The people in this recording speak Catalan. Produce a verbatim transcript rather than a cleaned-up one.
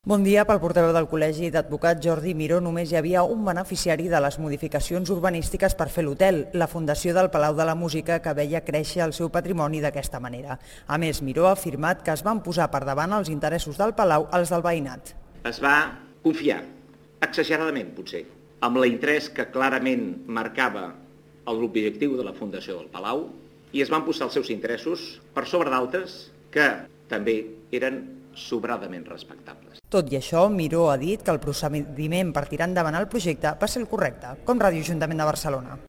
Bon dia. Pel portaveu del Col·legi d'Advocats Jordi Miró, només hi havia un beneficiari de les modificacions urbanístiques per fer l'hotel, la Fundació del Palau de la Música, que veia créixer el seu patrimoni d'aquesta manera. A més, Miró ha afirmat que es van posar per davant els interessos del Palau als del veïnat. Es va confiar, exageradament potser, amb l'interès que clarament marcava l'objectiu de la Fundació del Palau i es van posar els seus interessos per sobre d'altres que també eren sobradament respectables. Tot i això, Miró ha dit que el procediment per tirar endavant el projecte va ser el correcte, com Ràdio Ajuntament de Barcelona.